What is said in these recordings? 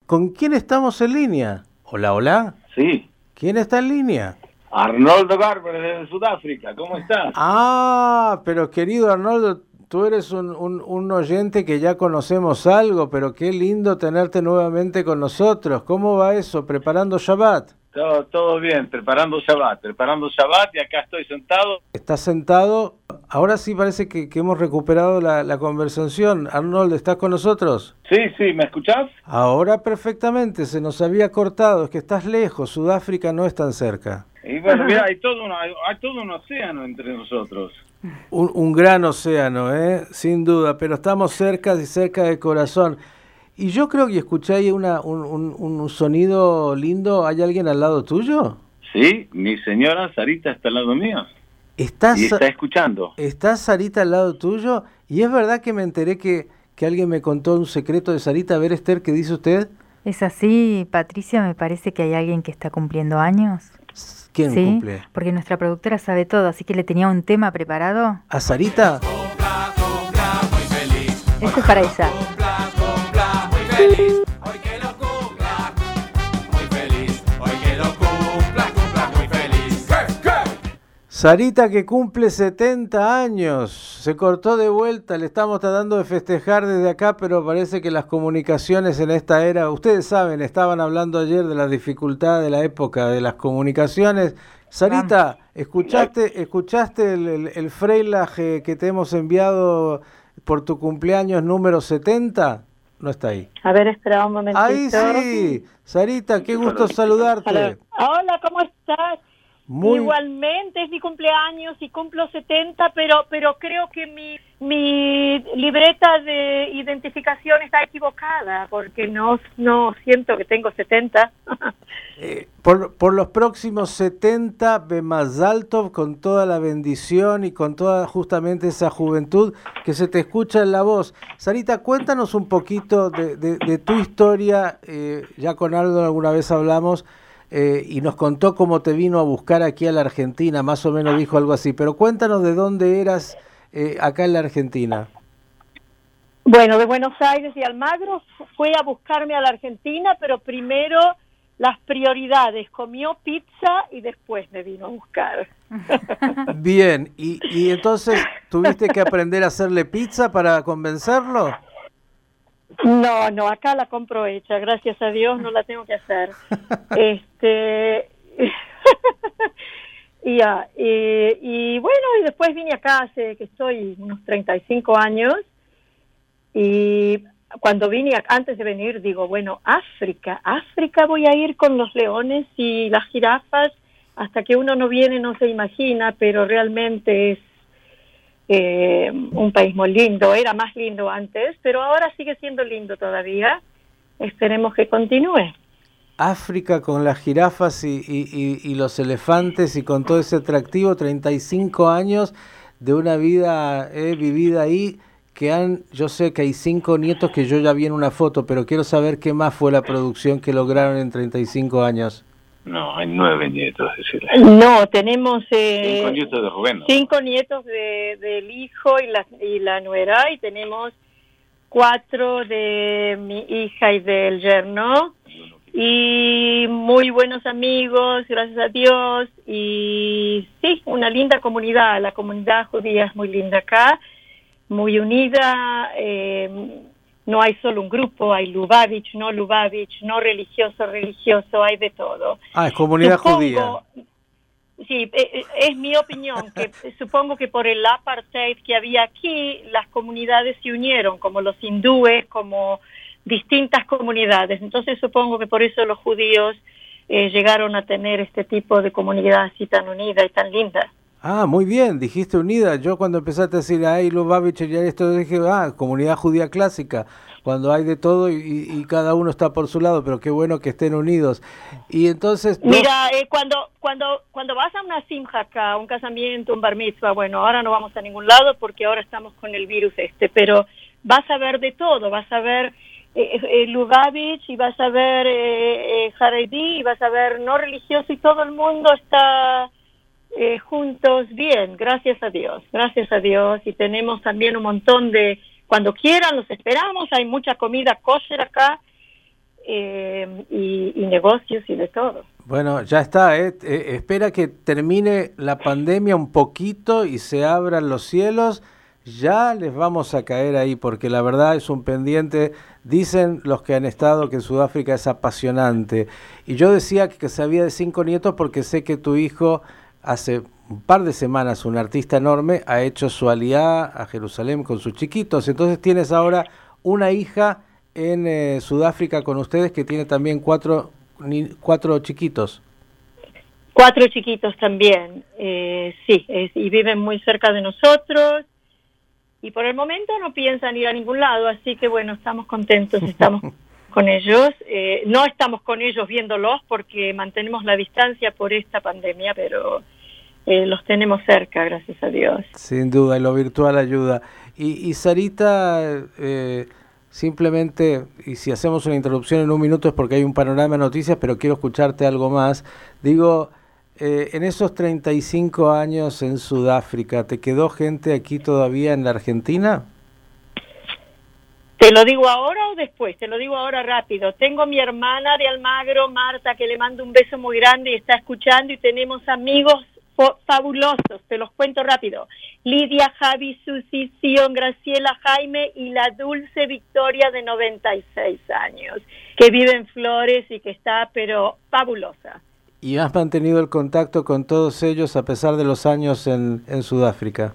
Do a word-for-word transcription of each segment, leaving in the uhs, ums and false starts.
¿Con quién estamos en línea? Hola, hola. Sí. ¿Quién está en línea? Arnoldo Garber desde Sudáfrica, ¿cómo estás? Ah, pero querido Arnoldo, tú eres un, un, un oyente que ya conocemos algo, pero qué lindo tenerte nuevamente con nosotros. ¿Cómo va eso? ¿Preparando Shabbat? Todo, todo bien, preparando Shabbat, preparando Shabbat y acá estoy sentado. ¿Estás sentado? Ahora sí parece que, que hemos recuperado la, la conversación. Arnoldo, ¿estás con nosotros? Sí, sí, ¿me escuchás? Ahora perfectamente, se nos había cortado, es que estás lejos, Sudáfrica no es tan cerca. Y bueno, mira, hay todo, una, hay, hay todo un océano entre nosotros. Un, un gran océano, ¿eh? Sin duda, pero estamos cerca y cerca del corazón. Y yo creo que escuché ahí una, un, un, un sonido lindo. ¿Hay alguien al lado tuyo? Sí, mi señora Sarita está al lado mío. ¿Estás, y está escuchando. ¿Está Sarita al lado tuyo? Y es verdad que me enteré que, que alguien me contó un secreto de Sarita. A ver, Esther, ¿qué dice usted? Es así, Patricia, me parece que hay alguien que está cumpliendo años. ¿Quién ¿Sí? cumple? Porque nuestra productora sabe todo, así que le tenía un tema preparado. ¿A Sarita? Cumpla, cumpla, muy feliz. Este es para ella. Cumpla, cumpla, muy feliz. Hoy que lo cumpla, muy feliz. Hoy que lo cumpla, cumpla, muy feliz. ¿Qué? ¿Qué? Sarita que cumple setenta años, se cortó de vuelta, le estamos tratando de festejar desde acá, pero parece que las comunicaciones en esta era, ustedes saben, estaban hablando ayer de la dificultad de la época de las comunicaciones. Sarita, ¿escuchaste, escuchaste el, el, el freilage que te hemos enviado por tu cumpleaños número setenta? No está ahí. A ver, espera un momentito. Ahí sí, Sarita, qué gusto saludarte. Hola, Hola, ¿cómo estás? Muy... Igualmente, es mi cumpleaños y cumplo setenta, pero pero creo que mi mi libreta de identificación está equivocada, porque no no siento que tengo setenta. eh, por, por los próximos setenta, Bemazal Tov, con toda la bendición y con toda justamente esa juventud que se te escucha en la voz. Sarita, cuéntanos un poquito de, de, de tu historia. Eh, ya con Aldo alguna vez hablamos. Eh, y nos contó cómo te vino a buscar aquí a la Argentina, más o menos dijo algo así, pero cuéntanos de dónde eras eh, acá en la Argentina. Bueno, de Buenos Aires y Almagro fue a buscarme a la Argentina, pero primero las prioridades, comió pizza y después me vino a buscar. Bien, y, y entonces tuviste que aprender a hacerle pizza para convencerlo. No, no, acá la compro hecha, gracias a Dios no la tengo que hacer. este y, ya, y, y bueno, y después vine acá hace que estoy unos treinta y cinco años, y cuando vine, antes de venir, digo, bueno, África, África voy a ir con los leones y las jirafas, hasta que uno no viene no se imagina, pero realmente es Eh, un país muy lindo, era más lindo antes, pero ahora sigue siendo lindo todavía. Esperemos que continúe. África con las jirafas y, y, y, y los elefantes y con todo ese atractivo, treinta y cinco años de una vida eh, vivida ahí, que han, yo sé que hay cinco nietos que yo ya vi en una foto, pero quiero saber qué más fue la producción que lograron en treinta y cinco años. No, hay nueve nietos, decirle. No, tenemos eh, cinco nietos de Rubén. ¿No? Cinco nietos de, del hijo y la, y la nuera, y tenemos cuatro de mi hija y del yerno, y muy buenos amigos, gracias a Dios, y sí, una linda comunidad. La comunidad judía es muy linda acá, muy unida. eh, No hay solo un grupo, hay Lubavitch, no Lubavitch, no religioso, religioso, hay de todo. Ah, es comunidad supongo, judía. Sí, es mi opinión, que supongo que por el apartheid que había aquí, las comunidades se unieron, como los hindúes, como distintas comunidades. Entonces supongo que por eso los judíos eh, llegaron a tener este tipo de comunidad así tan unida y tan linda. Ah, muy bien, dijiste unida. Yo cuando empezaste a decir, ay, Lubavitch y esto, dije, ah, comunidad judía clásica, cuando hay de todo y, y cada uno está por su lado, pero qué bueno que estén unidos. Y entonces... No... Mira, eh, cuando cuando cuando vas a una simja acá, un casamiento, un bar mitzvah, bueno, ahora no vamos a ningún lado porque ahora estamos con el virus este, pero vas a ver de todo, vas a ver eh, eh, Lubavitch y vas a ver eh, eh, Haredi y vas a ver no religioso, y todo el mundo está... Eh, juntos bien, gracias a Dios, gracias a Dios, y tenemos también un montón de, cuando quieran los esperamos, hay mucha comida kosher acá, eh, y, y negocios y de todo. Bueno, ya está, ¿eh? Eh, espera que termine la pandemia un poquito y se abran los cielos, ya les vamos a caer ahí, porque la verdad es un pendiente, dicen los que han estado que Sudáfrica es apasionante. Y yo decía que sabía de cinco nietos porque sé que tu hijo hace un par de semanas, un artista enorme, ha hecho su aliá a Jerusalén con sus chiquitos, entonces tienes ahora una hija en eh, Sudáfrica con ustedes que tiene también cuatro Ni, cuatro chiquitos. Cuatro chiquitos también, eh, sí, es, y viven muy cerca de nosotros, y por el momento no piensan ir a ningún lado, así que bueno, estamos contentos, estamos con ellos, eh, no estamos con ellos viéndolos porque mantenemos la distancia por esta pandemia, pero eh, los tenemos cerca, gracias a Dios. Sin duda, y lo virtual ayuda. Y, y Sarita, eh, simplemente, y si hacemos una interrupción en un minuto es porque hay un panorama de noticias, pero quiero escucharte algo más. Digo, eh, en esos treinta y cinco años en Sudáfrica, ¿te quedó gente aquí todavía en la Argentina? ¿Te lo digo ahora o después? Te lo digo ahora rápido. Tengo mi hermana de Almagro, Marta, que le mando un beso muy grande y está escuchando, y tenemos amigos fabulosos, te los cuento rápido. Lidia, Javi, Susi, Sion, Graciela, Jaime y la dulce Victoria de noventa y seis años, que vive en Flores y que está, pero fabulosa. ¿Y has mantenido el contacto con todos ellos a pesar de los años en, en Sudáfrica?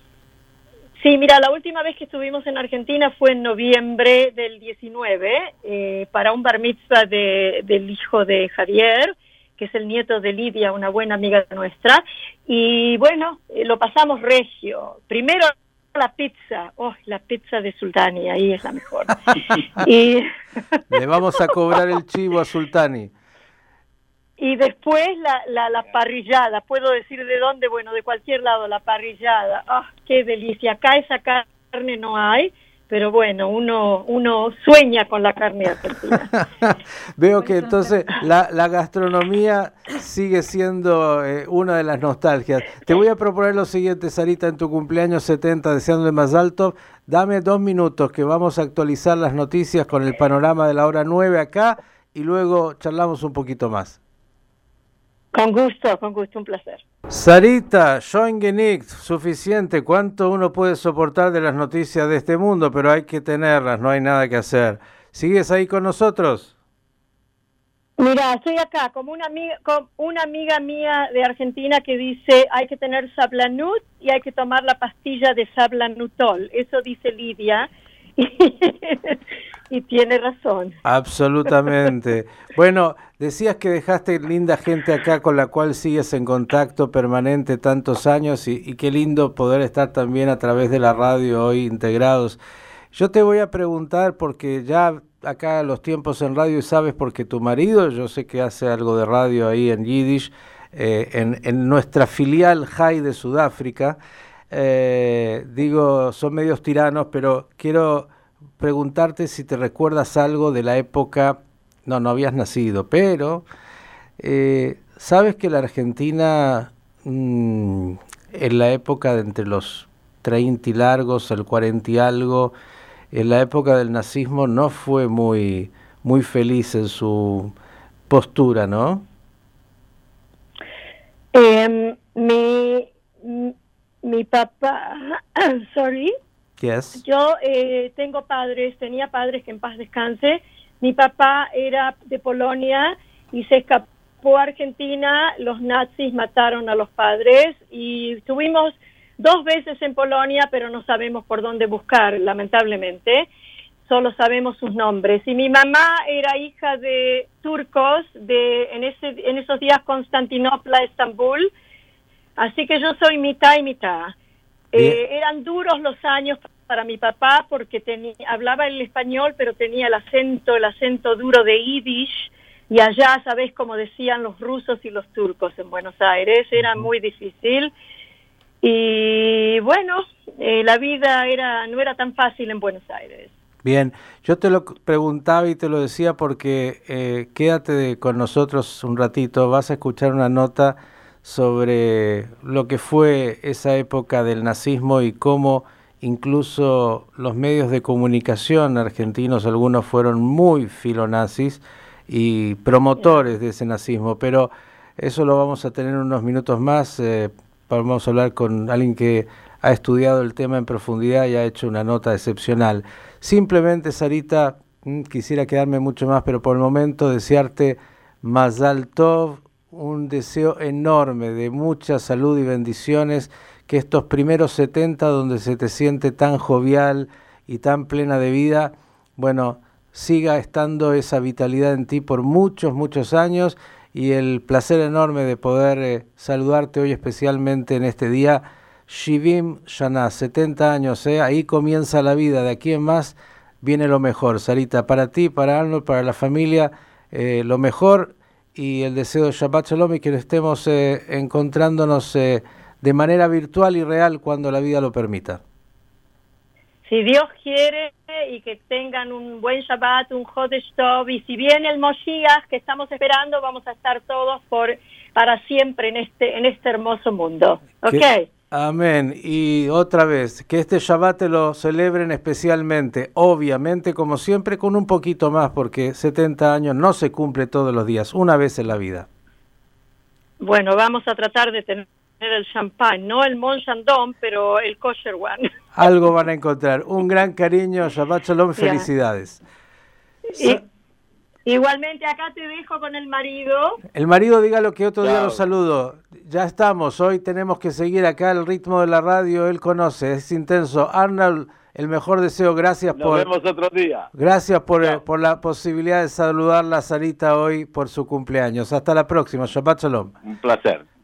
Sí, mira, la última vez que estuvimos en Argentina fue en noviembre del diecinueve, eh, para un bar mitzvah de, del hijo de Javier, que es el nieto de Lidia, una buena amiga nuestra, y bueno, eh, lo pasamos regio. Primero la pizza, oh, la pizza de Sultani, ahí es la mejor. y Le vamos a cobrar el chivo a Sultani. Y después la, la, la parrillada, puedo decir de dónde, bueno, de cualquier lado, la parrillada, ah, qué delicia. Acá esa carne no hay, pero bueno, uno uno sueña con la carne argentina. Veo que entonces la, la gastronomía sigue siendo eh, una de las nostalgias. Te voy a proponer lo siguiente, Sarita, en tu cumpleaños setenta, deseándole más alto, dame dos minutos que vamos a actualizar las noticias con el panorama de la hora nueve acá y luego charlamos un poquito más. Con gusto, con gusto, un placer. Sarita, Schoengenickt, suficiente. ¿Cuánto uno puede soportar de las noticias de este mundo? Pero hay que tenerlas, no hay nada que hacer. ¿Sigues ahí con nosotros? Mira, estoy acá como una amiga, como una amiga mía de Argentina que dice hay que tener Sablanut y hay que tomar la pastilla de Sablanutol. Eso dice Lidia. Y tiene razón. Absolutamente. Bueno, decías que dejaste linda gente acá con la cual sigues en contacto permanente tantos años y, y qué lindo poder estar también a través de la radio hoy integrados. Yo te voy a preguntar porque ya acá los tiempos en radio, sabes, porque tu marido, yo sé que hace algo de radio ahí en Yiddish, eh, en, en nuestra filial Jai de Sudáfrica, eh, digo, son medios tiranos, pero quiero preguntarte si te recuerdas algo de la época, no, no habías nacido, pero eh, sabes que la Argentina mmm, en la época de entre los treinta y largos, el cuarenta y algo, en la época del nazismo no fue muy, muy feliz en su postura, ¿no? Eh, mi, mi papá, sorry, Yes. Yo eh, tengo padres, tenía padres que en paz descanse. Mi papá era de Polonia y se escapó a Argentina. Los nazis mataron a los padres y estuvimos dos veces en Polonia, pero no sabemos por dónde buscar, lamentablemente. Solo sabemos sus nombres. Y mi mamá era hija de turcos de en ese en esos días Constantinopla, Estambul. Así que yo soy mitad y mitad. Eh, eran duros los años para mi papá porque tenía, hablaba el español, pero tenía el acento, el acento duro de Yiddish, y allá, ¿sabés cómo decían los rusos y los turcos en Buenos Aires? Era muy difícil. Y bueno, eh, la vida era no era tan fácil en Buenos Aires. Bien, yo te lo preguntaba y te lo decía porque eh, quédate de, con nosotros un ratito, vas a escuchar una nota sobre lo que fue esa época del nazismo y cómo incluso los medios de comunicación argentinos, algunos fueron muy filonazis y promotores de ese nazismo, pero eso lo vamos a tener unos minutos más. Eh, vamos a hablar con alguien que ha estudiado el tema en profundidad y ha hecho una nota excepcional. Simplemente, Sarita, quisiera quedarme mucho más, pero por el momento desearte Mazal Tov, un deseo enorme de mucha salud y bendiciones, que estos primeros setenta, donde se te siente tan jovial y tan plena de vida, bueno, siga estando esa vitalidad en ti por muchos, muchos años, y el placer enorme de poder eh, saludarte hoy especialmente en este día. Shivim Shana, setenta años, ¿eh? Ahí comienza la vida, de aquí en más viene lo mejor. Sarita, para ti, para Arnold, para la familia, eh, lo mejor, y el deseo de Shabbat Shalom, y que estemos eh, encontrándonos eh, de manera virtual y real cuando la vida lo permita. Si Dios quiere, y que tengan un buen Shabbat, un Chodesh Tov, y si viene el Moshiach que estamos esperando, vamos a estar todos por para siempre en este en este hermoso mundo. ¿Ok? Que, amén. Y otra vez, que este Shabbat te lo celebren especialmente, obviamente, como siempre, con un poquito más, porque setenta años no se cumple todos los días, una vez en la vida. Bueno, vamos a tratar de tener el champán, no el Mon Chandon, pero el kosher one. Algo van a encontrar. Un gran cariño, Shabbat Shalom, felicidades. Y, igualmente acá te dejo con el marido. El marido, dígalo que otro Chao. día lo saludo. Ya estamos, hoy tenemos que seguir acá el ritmo de la radio, él conoce, es intenso. Arnold, el mejor deseo, gracias Nos por... vemos otro día. Gracias por, eh, Chao. por la posibilidad de saludarla, Sarita, hoy por su cumpleaños. Hasta la próxima, Shabbat Shalom. Un placer.